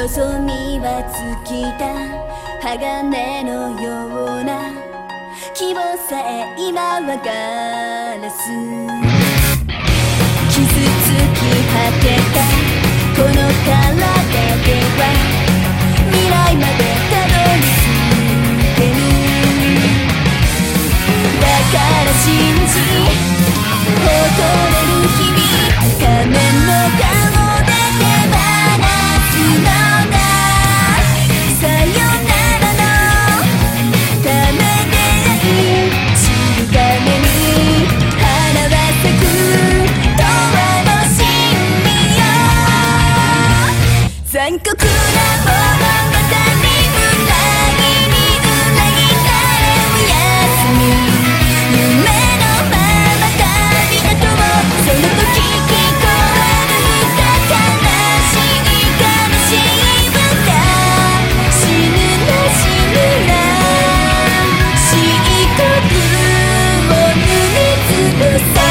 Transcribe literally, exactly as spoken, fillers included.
望みは尽きた鋼のような希望さえ今はガラス傷つき果てたこの体では未来までたどり着けるだから信じ誇れる日々仮面の顔で手放すのださよならのためであり散るために花は咲く永遠の真理よ残酷な物語裏切り裏切られおやすみ夢のまま旅立とうその時聞こえる歌悲しい悲しい歌死ぬな死ぬな漆黒を塗りつぶせ